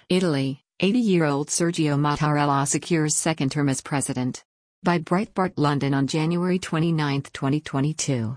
Italy, 80-year-old Sergio Mattarella secures second term as president. By Breitbart London on January 29, 2022.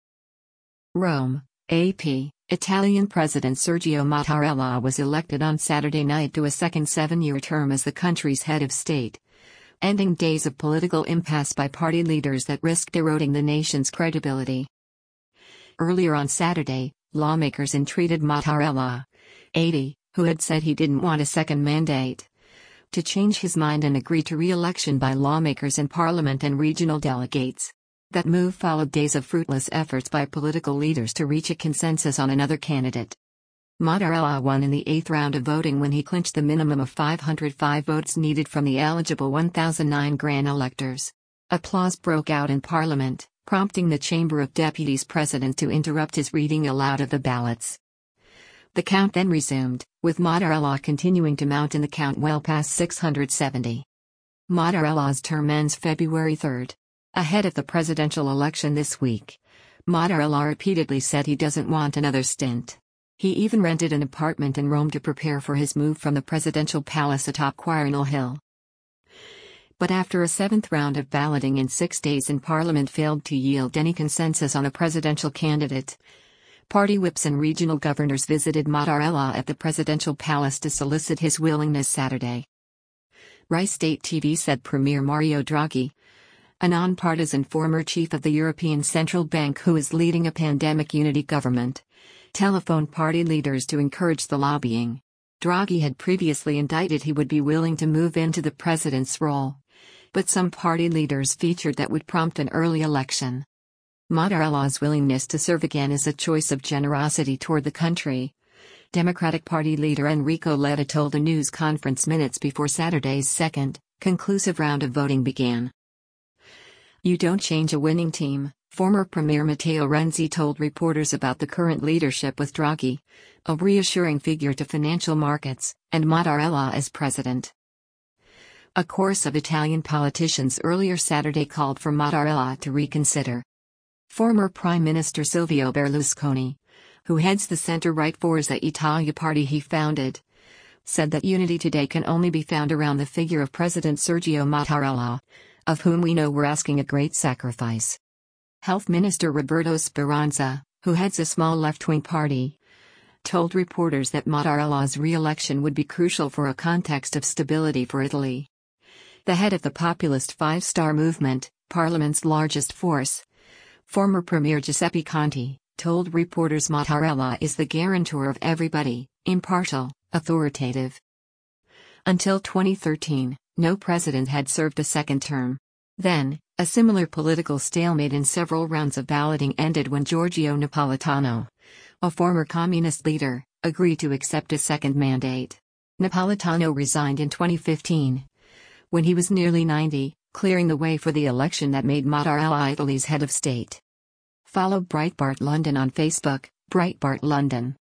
Rome, AP. Italian President Sergio Mattarella was elected on Saturday night to a second seven-year term as the country's head of state, ending days of political impasse by party leaders that risked eroding the nation's credibility. Earlier on Saturday, lawmakers entreated Mattarella, 80, who had said he didn't want a second mandate, to change his mind and agree to re-election by lawmakers in parliament and regional delegates. That move followed days of fruitless efforts by political leaders to reach a consensus on another candidate. Mattarella won in the eighth round of voting when he clinched the minimum of 505 votes needed from the eligible 1,009 Gran electors. Applause broke out in Parliament, prompting the Chamber of Deputies President to interrupt his reading aloud of the ballots. The count then resumed, with Mattarella continuing to mount in the count well past 670. Mattarella's term ends February 3. Ahead of the presidential election this week, Mattarella repeatedly said he doesn't want another stint. He even rented an apartment in Rome to prepare for his move from the presidential palace atop Quirinal Hill. But after a seventh round of balloting in 6 days in Parliament failed to yield any consensus on a presidential candidate, party whips and regional governors visited Mattarella at the presidential palace to solicit his willingness Saturday. Rai State TV said Premier Mario Draghi, a nonpartisan former chief of the European Central Bank who is leading a pandemic unity government, telephoned party leaders to encourage the lobbying. Draghi had previously indicated he would be willing to move into the president's role, but some party leaders featured that would prompt an early election. Mattarella's willingness to serve again is a choice of generosity toward the country, Democratic Party leader Enrico Letta told a news conference minutes before Saturday's second, conclusive round of voting began. You don't change a winning team, former Premier Matteo Renzi told reporters about the current leadership with Draghi, a reassuring figure to financial markets, and Mattarella as president. A chorus of Italian politicians earlier Saturday called for Mattarella to reconsider. Former Prime Minister Silvio Berlusconi, who heads the center-right Forza Italia party he founded, said that unity today can only be found around the figure of President Sergio Mattarella, of whom we know we're asking a great sacrifice. Health Minister Roberto Speranza, who heads a small left-wing party, told reporters that Mattarella's re-election would be crucial for a context of stability for Italy. The head of the populist Five Star Movement, Parliament's largest force, former Premier Giuseppe Conte, told reporters Mattarella is the guarantor of everybody, impartial, authoritative. Until 2013, no president had served a second term. Then, a similar political stalemate in several rounds of balloting ended when Giorgio Napolitano, a former communist leader, agreed to accept a second mandate. Napolitano resigned in 2015, when he was nearly 90, clearing the way for the election that made Mattarella Italy's head of state. Follow Breitbart London on Facebook, Breitbart London.